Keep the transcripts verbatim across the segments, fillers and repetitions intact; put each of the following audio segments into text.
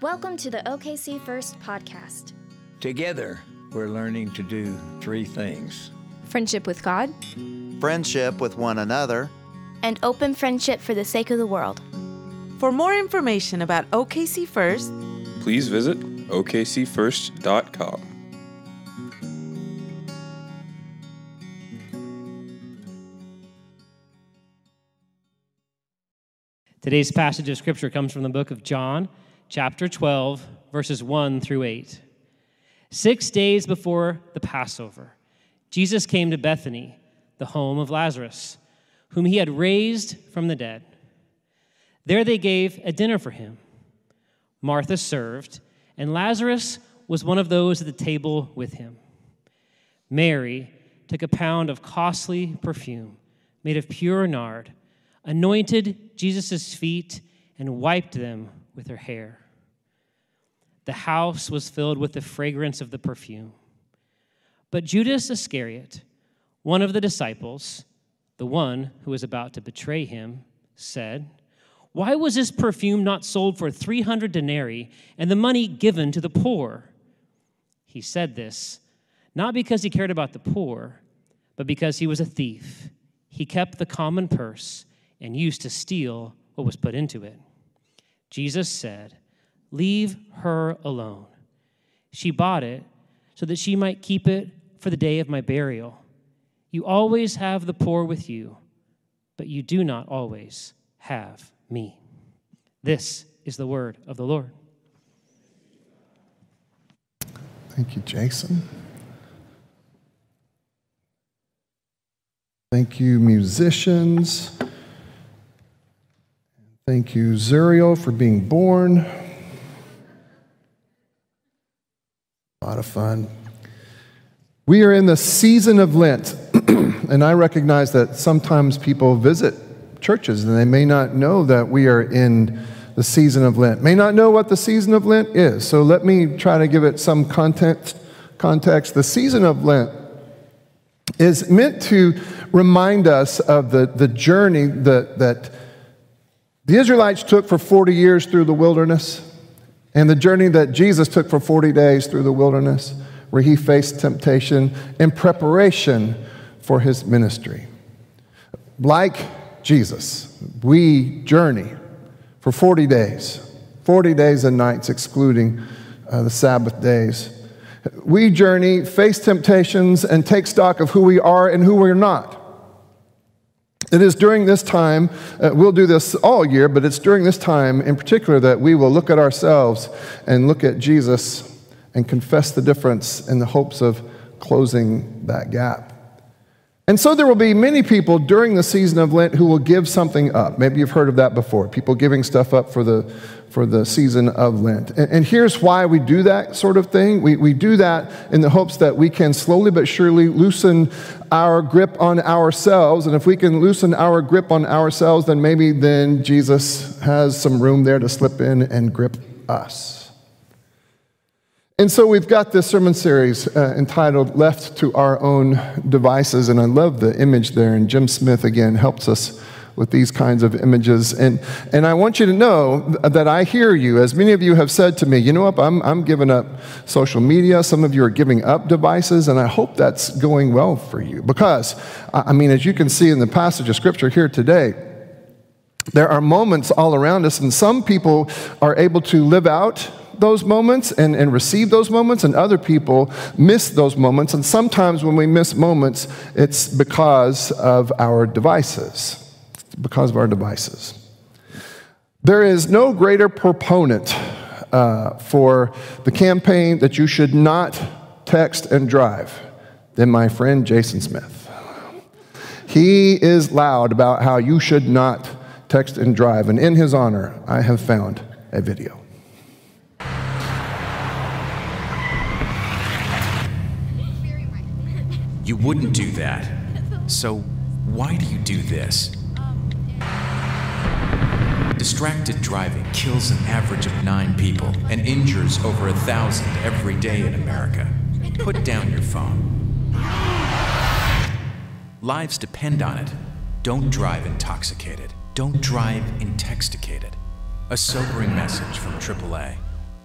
Welcome to the O K C First podcast. Together, we're learning to do three things. Friendship with God, friendship with one another, and open friendship for the sake of the world. For more information about O K C First, please visit O K C first dot com. Today's passage of Scripture comes from the book of John, chapter twelve, verses one through eight. Six days before the Passover, Jesus came to Bethany, the home of Lazarus, whom he had raised from the dead. There they gave a dinner for him. Martha served, and Lazarus was one of those at the table with him. Mary took a pound of costly perfume made of pure nard, anointed Jesus' feet, and wiped them with her hair. The house was filled with the fragrance of the perfume. But Judas Iscariot, one of the disciples, the one who was about to betray him, said, "Why was this perfume not sold for three hundred denarii and the money given to the poor?" He said this, not because he cared about the poor, but because he was a thief. He kept the common purse and used to steal what was put into it. Jesus said, "Leave her alone. She bought it so that she might keep it for the day of my burial. You always have the poor with you, but you do not always have me." This is the word of the Lord. Thank you, Jason. Thank you, musicians. Thank you, Zuriel, for being born. A lot of fun. We are in the season of Lent, and I recognize that sometimes people visit churches and they may not know that we are in the season of Lent, may not know what the season of Lent is. So let me try to give it some context. Context. The season of Lent is meant to remind us of the, the journey that, that the Israelites took for forty years through the wilderness, and the journey that Jesus took for forty days through the wilderness, where he faced temptation in preparation for his ministry. Like Jesus, we journey for forty days, forty days and nights, excluding uh, the Sabbath days. We journey, face temptations, and take stock of who we are and who we're not. It is during this time, uh, we'll do this all year, but it's during this time in particular that we will look at ourselves and look at Jesus and confess the difference in the hopes of closing that gap. And so there will be many people during the season of Lent who will give something up. Maybe you've heard of that before, people giving stuff up for the for the season of Lent. And, and here's why we do that sort of thing. We, we do that in the hopes that we can slowly but surely loosen our grip on ourselves. And if we can loosen our grip on ourselves, then maybe then Jesus has some room there to slip in and grip us. And so we've got this sermon series uh, entitled Left to Our Own Devices, and I love the image there, and Jim Smith again helps us with these kinds of images. And and I want you to know that I hear you, as many of you have said to me, you know what, I'm, I'm giving up social media, some of you are giving up devices, and I hope that's going well for you. Because, I mean, as you can see in the passage of Scripture here today, there are moments all around us, and some people are able to live out those moments and, and receive those moments, and other people miss those moments. And sometimes when we miss moments, it's because of our devices. It's because of our devices. There is no greater proponent uh, for the campaign that you should not text and drive than my friend Jason Smith. He is loud about how you should not text and drive, and in his honor, I have found a video. You wouldn't do that. So why do you do this? Distracted driving kills an average of nine people and injures over a thousand every day in America. Put down your phone. Lives depend on it. Don't drive intoxicated. Don't drive intoxicated. A sobering message from triple A.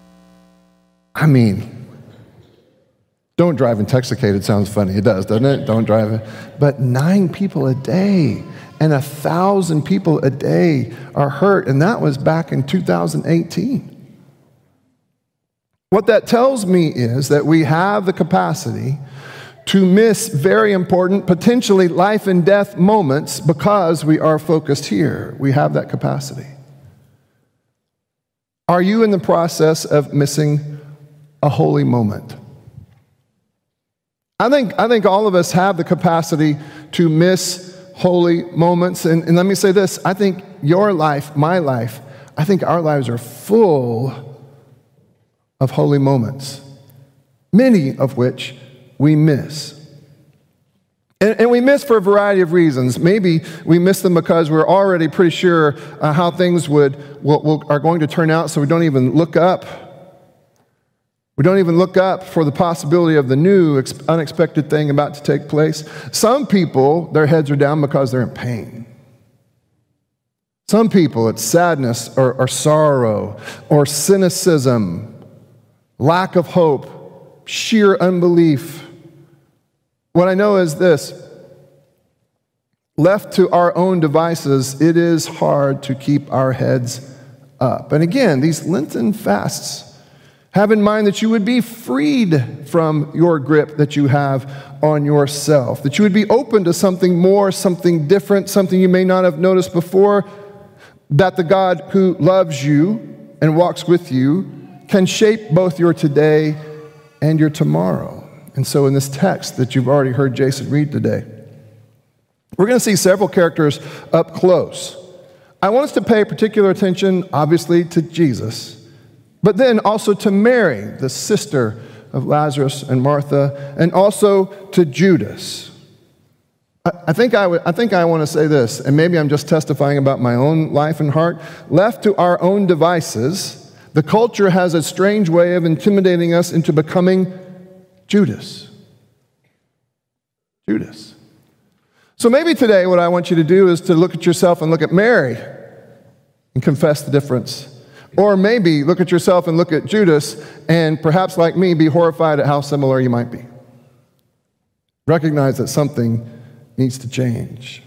I mean, don't drive intoxicated sounds funny. It does, doesn't it? Don't drive it. But nine people a day and a thousand people a day are hurt, and that was back in two thousand eighteen. What that tells me is that we have the capacity to miss very important, potentially life and death moments because we are focused here. We have that capacity. Are you in the process of missing a holy moment? I think, I think all of us have the capacity to miss holy moments. And, and let me say this, I think your life, my life, I think our lives are full of holy moments, many of which we miss. And, and we miss for a variety of reasons. Maybe we miss them because we're already pretty sure uh, how things would will, will, are going to turn out, so we don't even look up. We don't even look up for the possibility of the new, ex- unexpected thing about to take place. Some people, their heads are down because they're in pain. Some people, it's sadness or, or sorrow or cynicism, lack of hope, sheer unbelief. What I know is this: left to our own devices, it is hard to keep our heads up. And again, these Lenten fasts, have in mind that you would be freed from your grip that you have on yourself, that you would be open to something more, something different, something you may not have noticed before, that the God who loves you and walks with you can shape both your today and your tomorrow. And so in this text that you've already heard Jason read today, we're going to see several characters up close. I want us to pay particular attention, obviously, to Jesus, but then also to Mary, the sister of Lazarus and Martha, and also to Judas. I, I think I, would, I think I want to say this, and maybe I'm just testifying about my own life and heart. Left to our own devices, the culture has a strange way of intimidating us into becoming Judas. Judas. So maybe today what I want you to do is to look at yourself and look at Mary and confess the difference. Or maybe look at yourself and look at Judas and perhaps like me be horrified at how similar you might be. Recognize that something needs to change.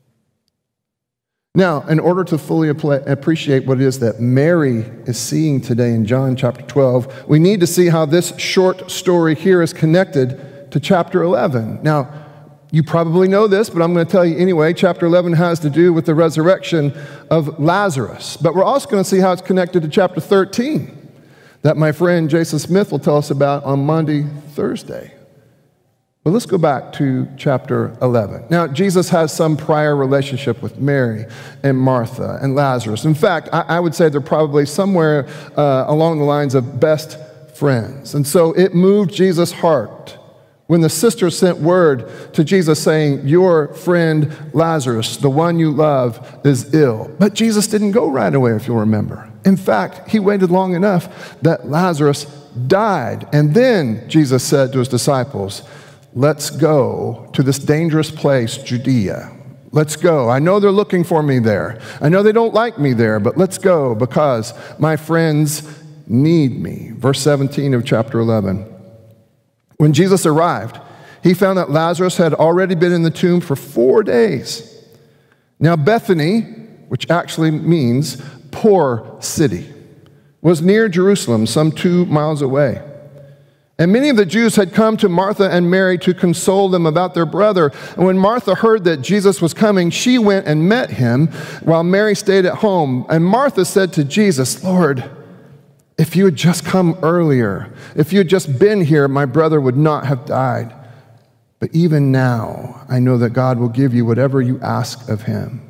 Now, in order to fully appreciate what it is that Mary is seeing today in John chapter twelve, we need to see how this short story here is connected to chapter eleven. Now, you probably know this, but I'm going to tell you anyway. Chapter eleven has to do with the resurrection of Lazarus. But we're also going to see how it's connected to chapter thirteen that my friend Jason Smith will tell us about on Monday, Thursday. But let's go back to chapter eleven. Now, Jesus has some prior relationship with Mary and Martha and Lazarus. In fact, I, I would say they're probably somewhere uh, along the lines of best friends. And so it moved Jesus' heart when the sister sent word to Jesus saying, your friend Lazarus, the one you love, is ill. But Jesus didn't go right away, if you'll remember. In fact, he waited long enough that Lazarus died. And then Jesus said to his disciples, let's go to this dangerous place, Judea. Let's go. I know they're looking for me there. I know they don't like me there, but let's go because my friends need me. Verse seventeen of chapter eleven. When Jesus arrived, he found that Lazarus had already been in the tomb for four days. Now Bethany, which actually means poor city, was near Jerusalem, some two miles away. And many of the Jews had come to Martha and Mary to console them about their brother. And when Martha heard that Jesus was coming, she went and met him while Mary stayed at home. And Martha said to Jesus, Lord, if you had just come earlier, if you had just been here, my brother would not have died. But even now, I know that God will give you whatever you ask of him.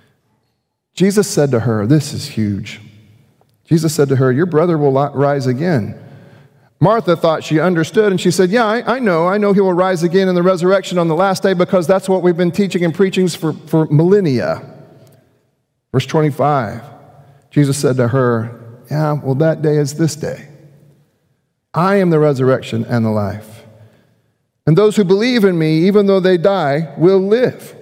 Jesus said to her, this is huge. Jesus said to her, your brother will rise again. Martha thought she understood, and she said, yeah, I, I know. I know he will rise again in the resurrection on the last day because that's what we've been teaching and preaching for, for millennia. Verse twenty-five, Jesus said to her, yeah, well, that day is this day. I am the resurrection and the life. And those who believe in me, even though they die, will live.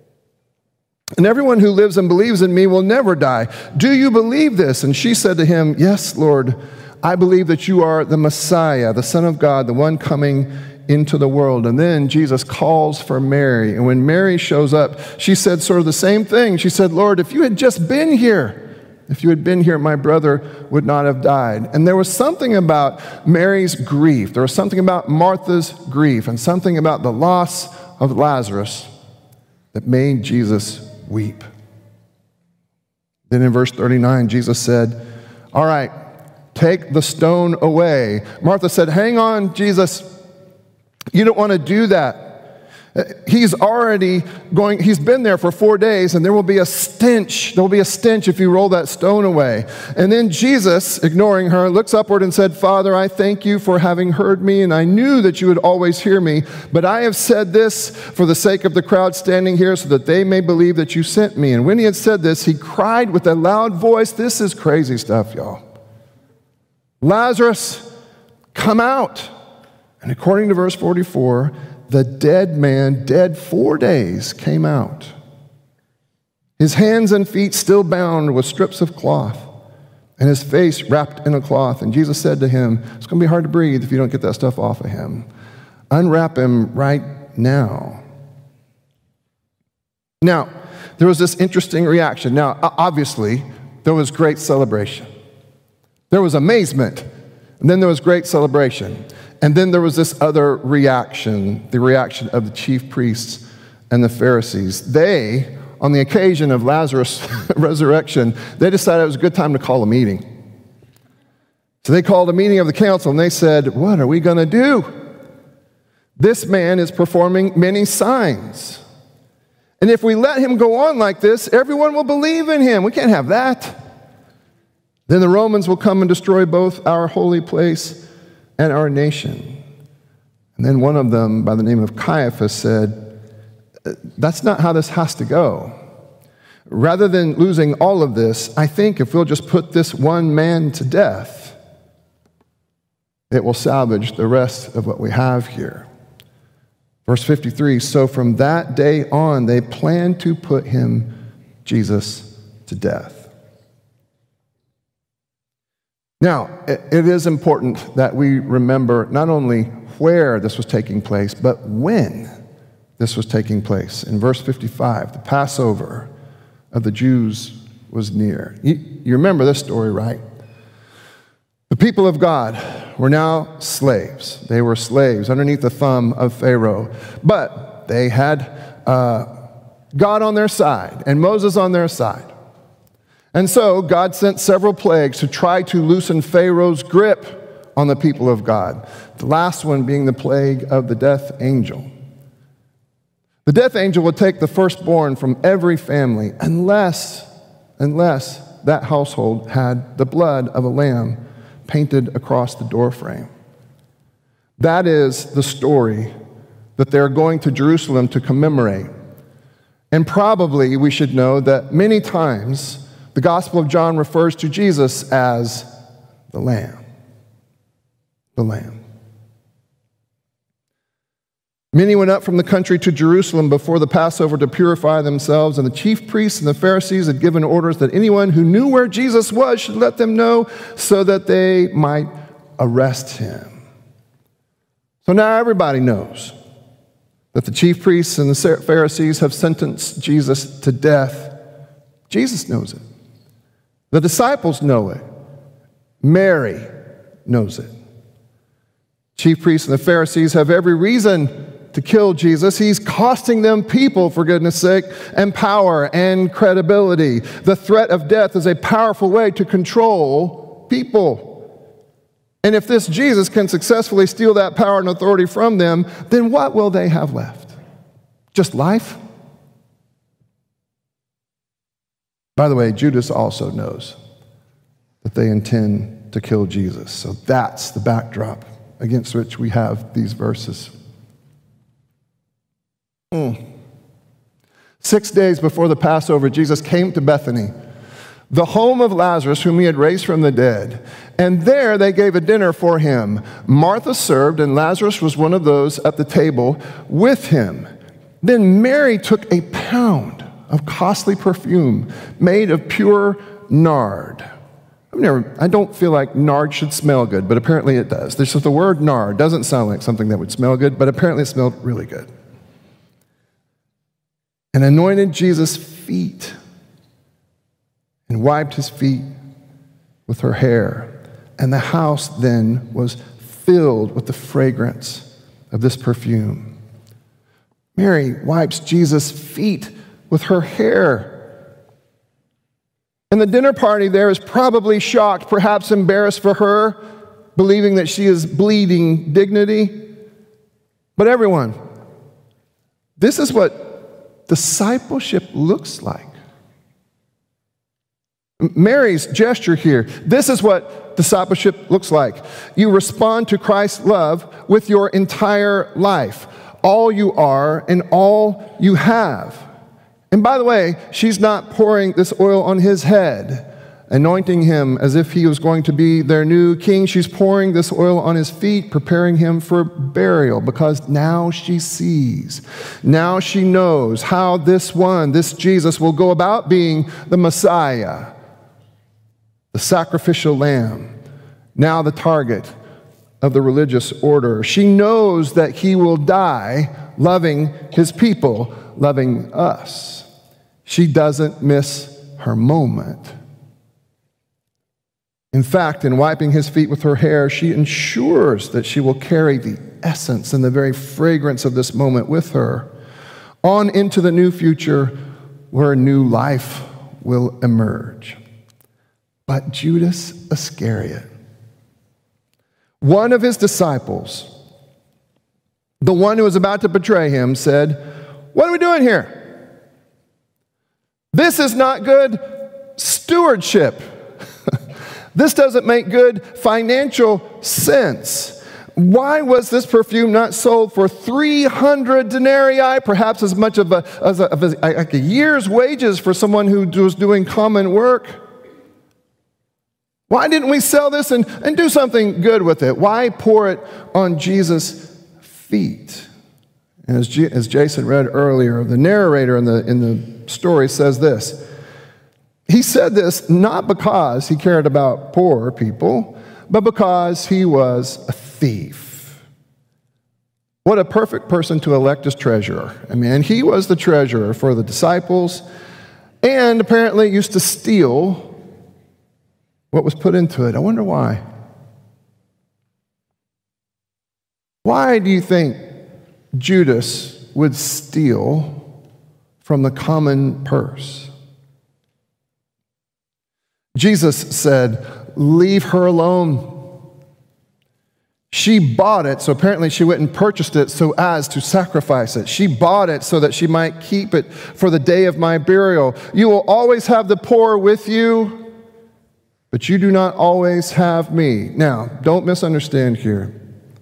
And everyone who lives and believes in me will never die. Do you believe this? And she said to him, yes, Lord, I believe that you are the Messiah, the Son of God, the one coming into the world. And then Jesus calls for Mary. And when Mary shows up, she said sort of the same thing. She said, Lord, if you had just been here, if you had been here, my brother would not have died. And there was something about Mary's grief. There was something about Martha's grief and something about the loss of Lazarus that made Jesus weep. Then in verse thirty-nine, Jesus said, all right, take the stone away. Martha said, hang on, Jesus. You don't want to do that. He's already going, he's been there for four days, and there will be a stench. There will be a stench if you roll that stone away. And then Jesus, ignoring her, looks upward and said, Father, I thank you for having heard me, and I knew that you would always hear me. But I have said this for the sake of the crowd standing here, so that they may believe that you sent me. And when he had said this, he cried with a loud voice. This is crazy stuff, y'all. Lazarus, come out. And according to verse forty-four, the dead man, dead four days, came out. His hands and feet still bound with strips of cloth, and his face wrapped in a cloth. And Jesus said to him, it's going to be hard to breathe if you don't get that stuff off of him. Unwrap him right now. Now, there was this interesting reaction. Now, obviously, there was great celebration. There was amazement, and then there was great celebration. And then there was this other reaction, the reaction of the chief priests and the Pharisees. They, on the occasion of Lazarus' resurrection, they decided it was a good time to call a meeting. So they called a meeting of the council, and they said, what are we going to do? This man is performing many signs. And if we let him go on like this, everyone will believe in him. We can't have that. Then the Romans will come and destroy both our holy place and our nation. And then one of them, by the name of Caiaphas, said, that's not how this has to go. Rather than losing all of this, I think if we'll just put this one man to death, it will salvage the rest of what we have here. Verse fifty-three, so from that day on, they planned to put him, Jesus, to death. Now, it is important that we remember not only where this was taking place, but when this was taking place. In verse fifty-five, the Passover of the Jews was near. You, you remember this story, right? The people of God were now slaves. They were slaves underneath the thumb of Pharaoh. But they had uh, God on their side and Moses on their side. And so God sent several plagues to try to loosen Pharaoh's grip on the people of God. The last one being the plague of the death angel. The death angel would take the firstborn from every family unless, unless that household had the blood of a lamb painted across the doorframe. That is the story that they're going to Jerusalem to commemorate. And probably we should know that many times the Gospel of John refers to Jesus as the Lamb. The Lamb. Many went up from the country to Jerusalem before the Passover to purify themselves, and the chief priests and the Pharisees had given orders that anyone who knew where Jesus was should let them know so that they might arrest him. So now everybody knows that the chief priests and the Pharisees have sentenced Jesus to death. Jesus knows it. The disciples know it. Mary knows it. Chief priests and the Pharisees have every reason to kill Jesus. He's costing them people, for goodness sake, and power and credibility. The threat of death is a powerful way to control people. And if this Jesus can successfully steal that power and authority from them, then what will they have left? Just life? By the way, Judas also knows that they intend to kill Jesus. So that's the backdrop against which we have these verses. Mm. Six days before the Passover, Jesus came to Bethany, the home of Lazarus, whom he had raised from the dead. And there they gave a dinner for him. Martha served, and Lazarus was one of those at the table with him. Then Mary took a pound of costly perfume made of pure nard. I've never, I don't feel like nard should smell good, but apparently it does. There's just the word nard doesn't sound like something that would smell good, but apparently it smelled really good. And anointed Jesus' feet and wiped his feet with her hair. And the house then was filled with the fragrance of this perfume. Mary wipes Jesus' feet with her hair. And the dinner party there is probably shocked, perhaps embarrassed for her, believing that she is bleeding dignity. But everyone, this is what discipleship looks like. Mary's gesture here, this is what discipleship looks like. You respond to Christ's love with your entire life, all you are and all you have. And by the way, she's not pouring this oil on his head, anointing him as if he was going to be their new king. She's pouring this oil on his feet, preparing him for burial, because now she sees, now she knows how this one, this Jesus, will go about being the Messiah, the sacrificial lamb, now the target of the religious order. She knows that he will die loving his people, loving us. She doesn't miss her moment. In fact, in wiping his feet with her hair, she ensures that she will carry the essence and the very fragrance of this moment with her on into the new future where new life will emerge. But Judas Iscariot, one of his disciples, the one who was about to betray him, said, "What are we doing here? This is not good stewardship. This doesn't make good financial sense. Why was this perfume not sold for three hundred denarii, perhaps as much of a, as a, of a, like a year's wages for someone who was doing common work? Why didn't we sell this and, and do something good with it? Why pour it on Jesus' feet?" And as, G, as Jason read earlier, the narrator in the, in the story says this. He said this not because he cared about poor people, but because he was a thief. What a perfect person to elect as treasurer. I mean, he was the treasurer for the disciples and apparently used to steal what was put into it. I wonder why. Why do you think Judas would steal from the common purse? Jesus said, "Leave her alone. She bought it," so apparently she went and purchased it so as to sacrifice it. She bought it so that she might keep it for the day of my burial. You will always have the poor with you, but you do not always have me. Now, don't misunderstand here.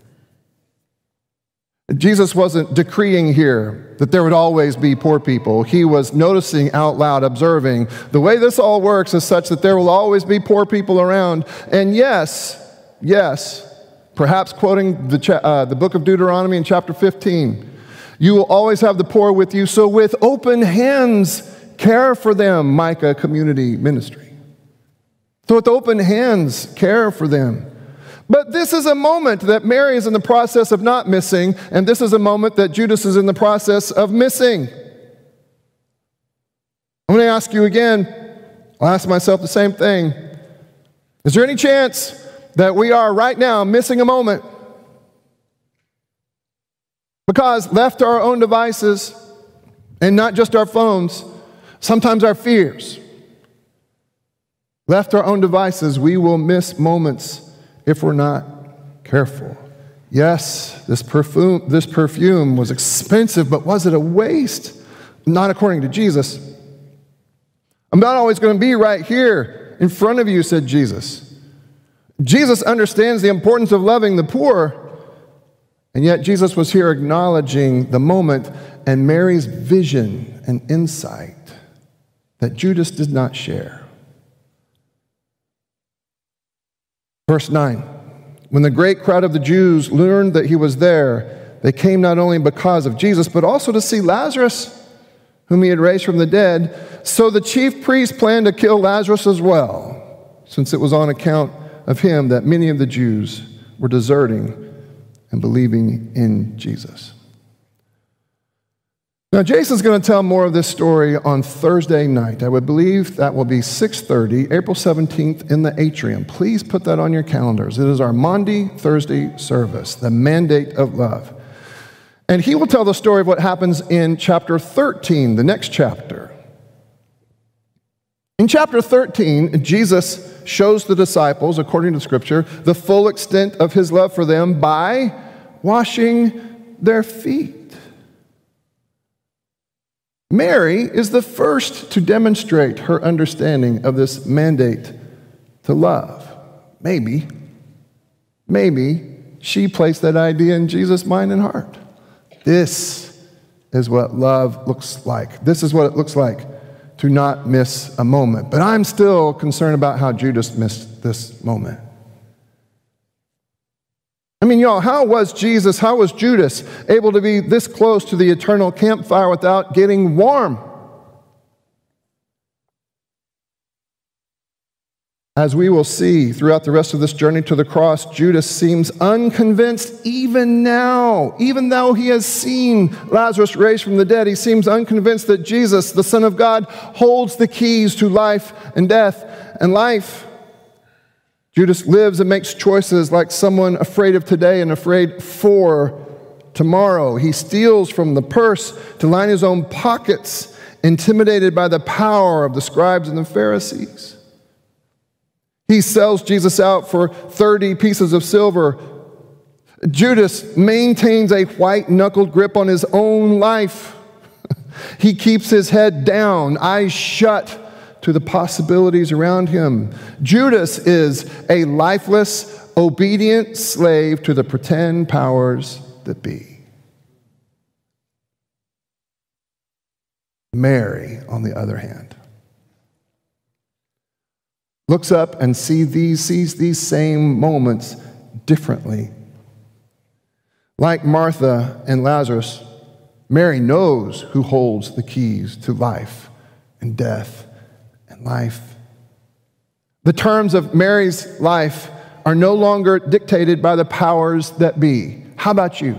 Jesus wasn't decreeing here that there would always be poor people. He was noticing out loud, observing, the way this all works is such that there will always be poor people around. And yes, yes, perhaps quoting the, cha- uh, the book of Deuteronomy in chapter fifteen, you will always have the poor with you, so with open hands, care for them, Micah Community Ministry. So with open hands, care for them. But this is a moment that Mary is in the process of not missing, and this is a moment that Judas is in the process of missing. I'm going to ask you again, I'll ask myself the same thing. Is there any chance that we are right now missing a moment? Because left to our own devices, and not just our phones, sometimes our fears, left to our own devices, we will miss moments if we're not careful. Yes, this perfume, this perfume was expensive, but was it a waste? Not according to Jesus. I'm not always going to be right here in front of you, said Jesus. Jesus understands the importance of loving the poor, and yet Jesus was here acknowledging the moment and Mary's vision and insight that Judas did not share. Verse nine, when the great crowd of the Jews learned that he was there, they came not only because of Jesus, but also to see Lazarus, whom he had raised from the dead. So the chief priests planned to kill Lazarus as well, since it was on account of him that many of the Jews were deserting and believing in Jesus. Now, Jason's going to tell more of this story on Thursday night. I would believe that will be six thirty, April seventeenth, in the atrium. Please put that on your calendars. It is our Maundy Thursday service, the mandate of love. And he will tell the story of what happens in chapter thirteen, the next chapter. In chapter thirteen, Jesus shows the disciples, according to Scripture, the full extent of his love for them by washing their feet. Mary is the first to demonstrate her understanding of this mandate to love. Maybe, maybe she placed that idea in Jesus' mind and heart. This is what love looks like. This is what it looks like to not miss a moment. But I'm still concerned about how Judas missed this moment. I mean, y'all, how was Jesus, how was Judas able to be this close to the eternal campfire without getting warm? As we will see throughout the rest of this journey to the cross, Judas seems unconvinced even now. Even though he has seen Lazarus raised from the dead, he seems unconvinced that Jesus, the Son of God, holds the keys to life and death and life. Judas lives and makes choices like someone afraid of today and afraid for tomorrow. He steals from the purse to line his own pockets, intimidated by the power of the scribes and the Pharisees. He sells Jesus out for thirty pieces of silver. Judas maintains a white-knuckled grip on his own life. He keeps his head down, eyes shut to the possibilities around him. Judas is a lifeless, obedient slave to the pretend powers that be. Mary, on the other hand, looks up and see these, sees these same moments differently. Like Martha and Lazarus, Mary knows who holds the keys to life and death and life. The terms of Mary's life are no longer dictated by the powers that be. How about you?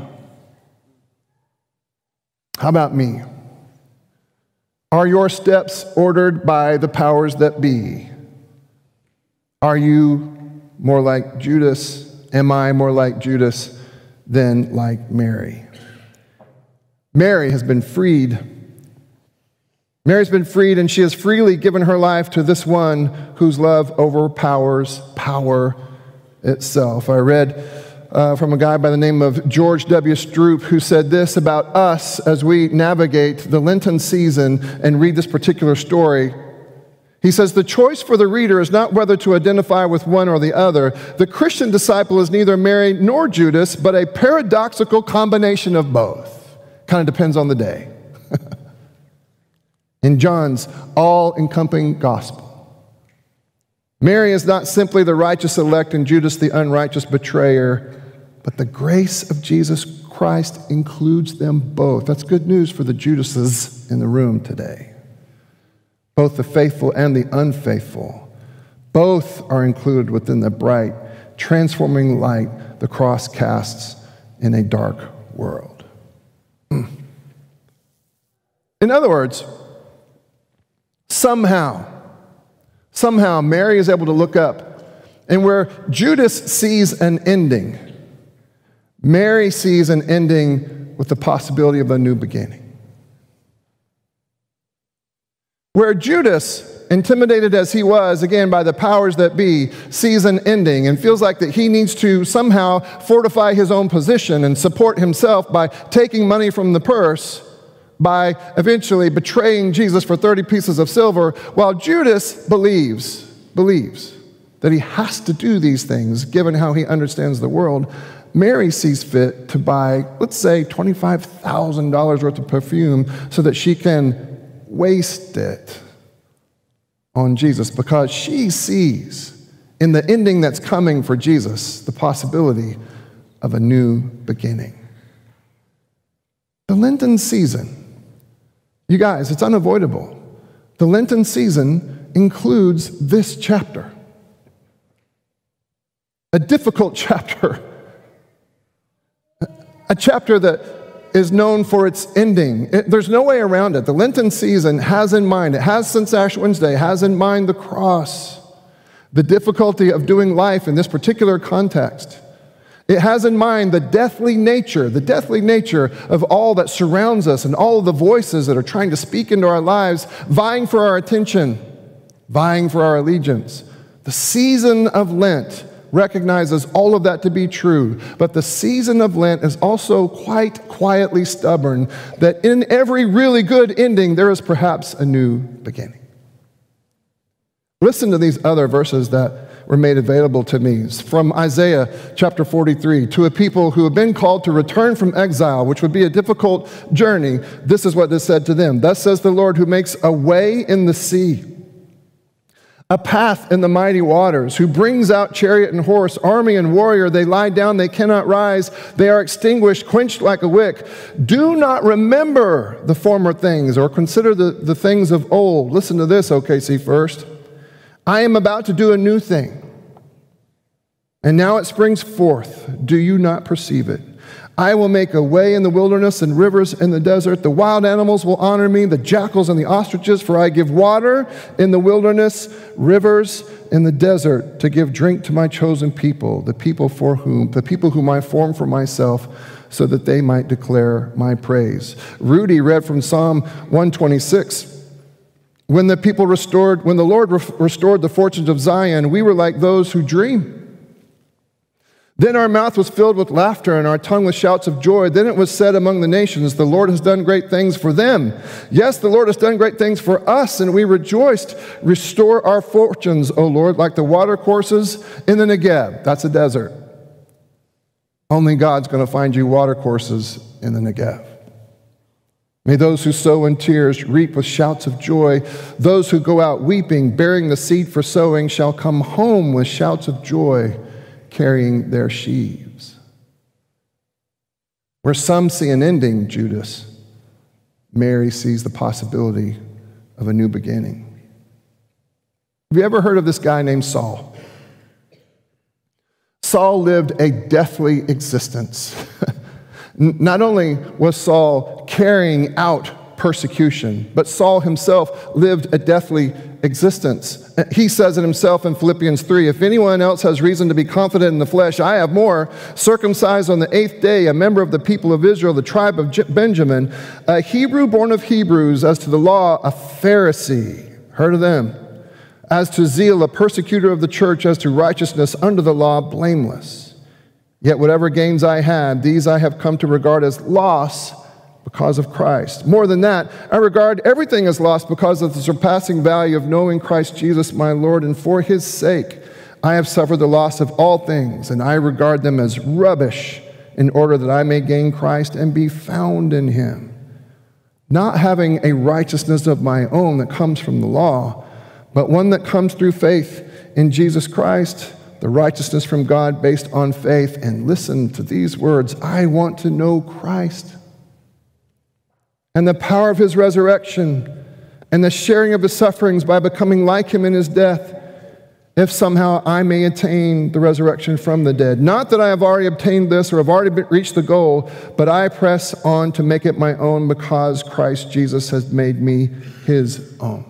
How about me? Are your steps ordered by the powers that be? Are you more like Judas? Am I more like Judas than like Mary? Mary has been freed. Mary's been freed, and she has freely given her life to this one whose love overpowers power itself. I read uh, from a guy by the name of George W. Stroop, who said this about us as we navigate the Lenten season and read this particular story. He says, the choice for the reader is not whether to identify with one or the other. The Christian disciple is neither Mary nor Judas, but a paradoxical combination of both. Kind of depends on the day. In John's all-encompassing gospel, Mary is not simply the righteous elect and Judas the unrighteous betrayer, but the grace of Jesus Christ includes them both. That's good news for the Judases in the room today. Both the faithful and the unfaithful, both are included within the bright, transforming light the cross casts in a dark world. In other words, somehow, somehow Mary is able to look up, and where Judas sees an ending, Mary sees an ending with the possibility of a new beginning. Where Judas, intimidated as he was, again, by the powers that be, sees an ending and feels like that he needs to somehow fortify his own position and support himself by taking money from the purse, by eventually betraying Jesus for thirty pieces of silver, while Judas believes, believes that he has to do these things given how he understands the world, Mary sees fit to buy, let's say, twenty-five thousand dollars worth of perfume so that she can waste it on Jesus, because she sees in the ending that's coming for Jesus the possibility of a new beginning. The Lenten season, you guys, it's unavoidable. The Lenten season includes this chapter. a difficult chapter, a chapter that is known for its ending. It, there's no way around it. The Lenten season has in mind, it has since Ash Wednesday, has in mind the cross, the difficulty of doing life in this particular context. It has in mind the deathly nature, the deathly nature of all that surrounds us and all of the voices that are trying to speak into our lives, vying for our attention, vying for our allegiance. The season of Lent recognizes all of that to be true, but the season of Lent is also quite quietly stubborn, that in every really good ending, there is perhaps a new beginning. Listen to these other verses that were made available to me. It's from Isaiah chapter forty-three. To a people who have been called to return from exile, which would be a difficult journey, this is what is said to them. Thus says the Lord, who makes a way in the sea, a path in the mighty waters, who brings out chariot and horse, army and warrior. They lie down, they cannot rise. They are extinguished, quenched like a wick. Do not remember the former things or consider the, the things of old. Listen to this, O K C First. I am about to do a new thing, and now it springs forth. Do you not perceive it? I will make a way in the wilderness and rivers in the desert. The wild animals will honor me, the jackals and the ostriches, for I give water in the wilderness, rivers in the desert, to give drink to my chosen people, the people for whom, the people whom I form for myself, so that they might declare my praise. Rudy read from Psalm one twenty-six. When the people restored, when the Lord re- restored the fortunes of Zion, we were like those who dream. Then our mouth was filled with laughter and our tongue with shouts of joy. Then it was said among the nations, the Lord has done great things for them. Yes, the Lord has done great things for us, and we rejoiced. Restore our fortunes, O Lord, like the water courses in the Negev. That's a desert. Only God's going to find you water courses in the Negev. May those who sow in tears reap with shouts of joy. Those who go out weeping, bearing the seed for sowing, shall come home with shouts of joy, carrying their sheaves. Where some see an ending, Judas, Mary sees the possibility of a new beginning. Have you ever heard of this guy named Saul? Saul lived a deathly existence. Not only was Saul carrying out persecution, but Saul himself lived a deathly existence. He says it himself in Philippians three, if anyone else has reason to be confident in the flesh, I have more. Circumcised on the eighth day, a member of the people of Israel, the tribe of Benjamin, a Hebrew born of Hebrews, as to the law, a Pharisee. Heard of them? As to zeal, a persecutor of the church, as to righteousness under the law, blameless. Yet whatever gains I had, these I have come to regard as loss because of Christ. More than that, I regard everything as lost because of the surpassing value of knowing Christ Jesus my Lord, and for his sake I have suffered the loss of all things, and I regard them as rubbish in order that I may gain Christ and be found in him, not having a righteousness of my own that comes from the law, but one that comes through faith in Jesus Christ, the righteousness from God based on faith. And listen to these words, I want to know Christ and the power of his resurrection and the sharing of his sufferings by becoming like him in his death, if somehow I may attain the resurrection from the dead. Not that I have already obtained this or have already reached the goal, but I press on to make it my own because Christ Jesus has made me his own.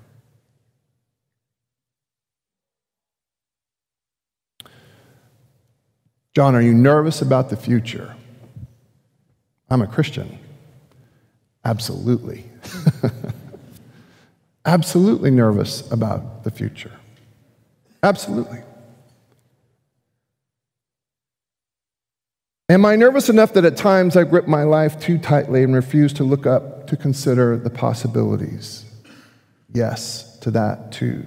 John, are you nervous about the future? I'm a Christian. Absolutely. Absolutely nervous about the future. Absolutely. Am I nervous enough that at times I grip my life too tightly and refuse to look up to consider the possibilities? Yes, to that too.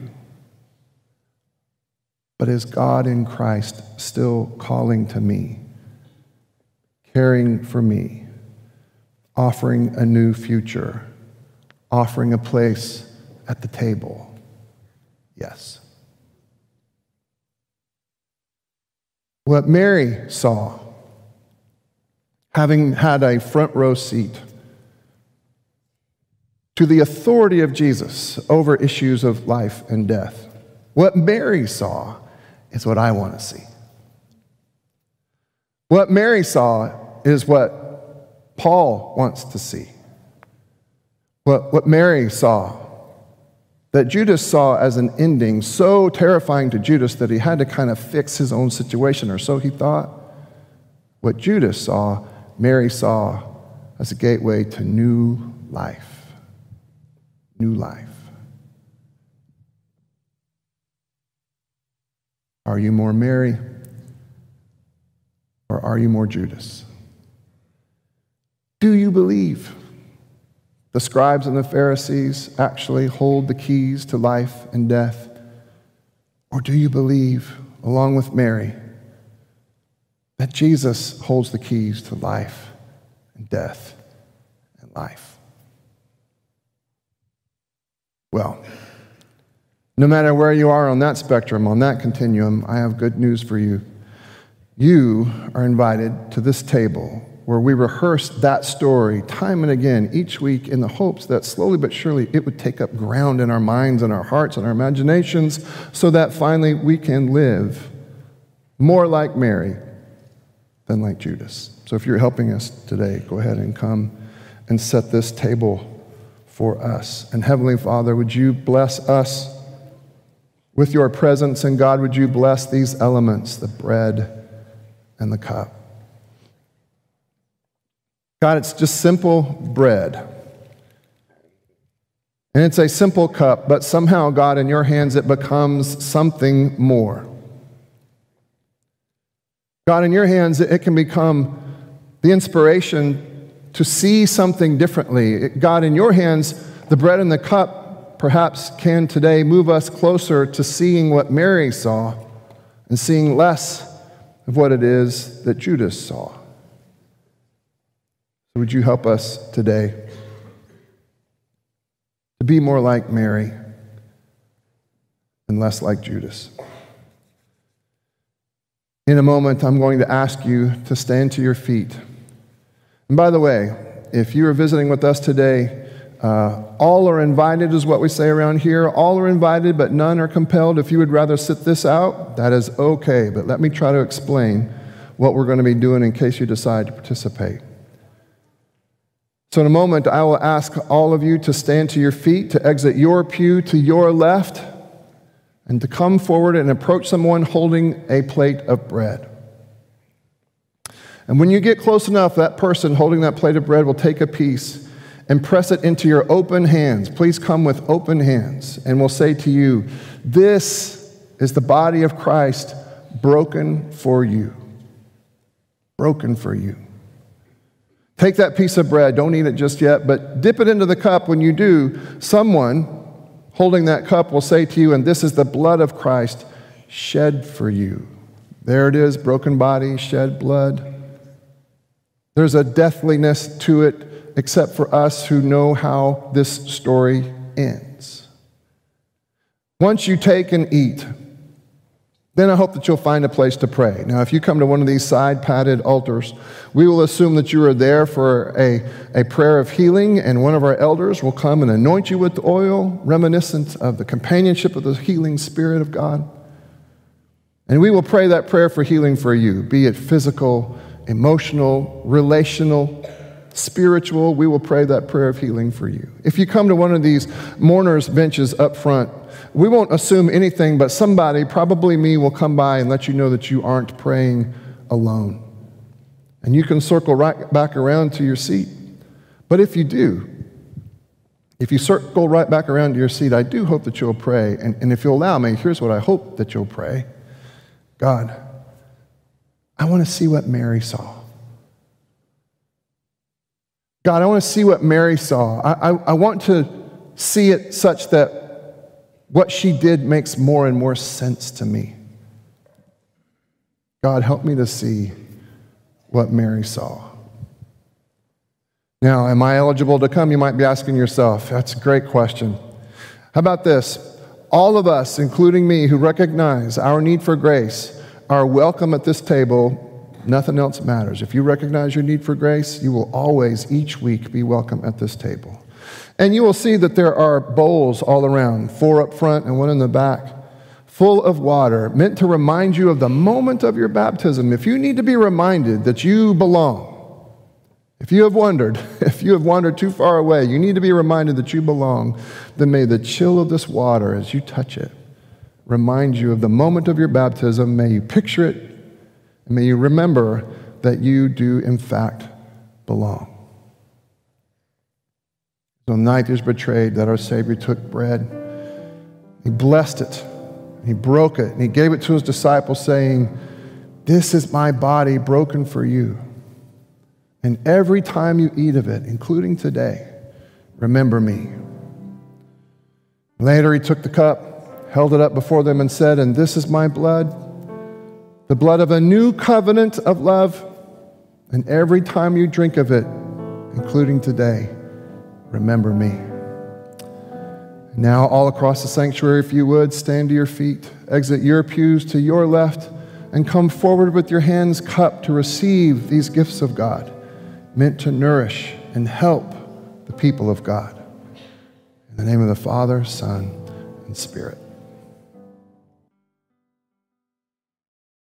But is God in Christ still calling to me, caring for me, offering a new future, offering a place at the table? Yes. What Mary saw, having had a front row seat to the authority of Jesus over issues of life and death, what Mary saw is what I want to see. What Mary saw is what Paul wants to see. What, what Mary saw, that Judas saw as an ending so terrifying to Judas that he had to kind of fix his own situation, or so he thought. What Judas saw, Mary saw as a gateway to new life. New life. Are you more Mary, or are you more Judas? Do you believe the scribes and the Pharisees actually hold the keys to life and death? Or do you believe, along with Mary, that Jesus holds the keys to life and death and life? Well, no matter where you are on that spectrum, on that continuum, I have good news for you. You are invited to this table where we rehearse that story time and again each week in the hopes that slowly but surely it would take up ground in our minds and our hearts and our imaginations so that finally we can live more like Mary than like Judas. So if you're helping us today, go ahead and come and set this table for us. And Heavenly Father, would you bless us with your presence, and God, would you bless these elements, the bread and the cup. God, it's just simple bread. And it's a simple cup, but somehow, God, in your hands it becomes something more. God, in your hands it can become the inspiration to see something differently. God, in your hands, the bread and the cup perhaps can today move us closer to seeing what Mary saw and seeing less of what it is that Judas saw. Would you help us today to be more like Mary and less like Judas? In a moment, I'm going to ask you to stand to your feet. And by the way, if you are visiting with us today, uh, all are invited is what we say around here. All are invited, but none are compelled. If you would rather sit this out, that is okay. But let me try to explain what we're going to be doing in case you decide to participate. So in a moment, I will ask all of you to stand to your feet, to exit your pew to your left, and to come forward and approach someone holding a plate of bread. And when you get close enough, that person holding that plate of bread will take a piece and press it into your open hands. Please come with open hands, and we'll say to you, this is the body of Christ broken for you. Broken for you. Take that piece of bread, don't eat it just yet, but dip it into the cup. When you do, someone holding that cup will say to you, and this is the blood of Christ shed for you. There it is, broken body, shed blood. There's a deathliness to it, except for us who know how this story ends. Once you take and eat, then I hope that you'll find a place to pray. Now, if you come to one of these side-padded altars, we will assume that you are there for a, a prayer of healing, and one of our elders will come and anoint you with oil, reminiscent of the companionship of the healing Spirit of God. And we will pray that prayer for healing for you, be it physical, emotional, relational, spiritual. We will pray that prayer of healing for you. If you come to one of these mourners' benches up front, we won't assume anything, but somebody, probably me, will come by and let you know that you aren't praying alone. And you can circle right back around to your seat. But if you do, if you circle right back around to your seat, I do hope that you'll pray. And, and if you'll allow me, here's what I hope that you'll pray. God, I want to see what Mary saw. God, I want to see what Mary saw. I, I, I want to see it such that what she did makes more and more sense to me. God, help me to see what Mary saw. Now, am I eligible to come? You might be asking yourself. That's a great question. How about this? All of us, including me, who recognize our need for grace, are welcome at this table. Nothing else matters. If you recognize your need for grace, you will always, each week, be welcome at this table. And you will see that there are bowls all around, four up front and one in the back, full of water, meant to remind you of the moment of your baptism. If you need to be reminded that you belong, if you have wondered, if you have wandered too far away, you need to be reminded that you belong, then may the chill of this water as you touch it remind you of the moment of your baptism. May you picture it, and may you remember that you do in fact belong. On the night he was betrayed, that our Savior took bread, he blessed it, he broke it, and he gave it to his disciples, saying, "This is my body broken for you. And every time you eat of it, including today, remember me." Later he took the cup, held it up before them, and said, "And this is my blood, the blood of a new covenant of love. And every time you drink of it, including today, remember me." Now, all across the sanctuary, if you would, stand to your feet, exit your pews to your left, and come forward with your hands cupped to receive these gifts of God, meant to nourish and help the people of God. In the name of the Father, Son, and Spirit.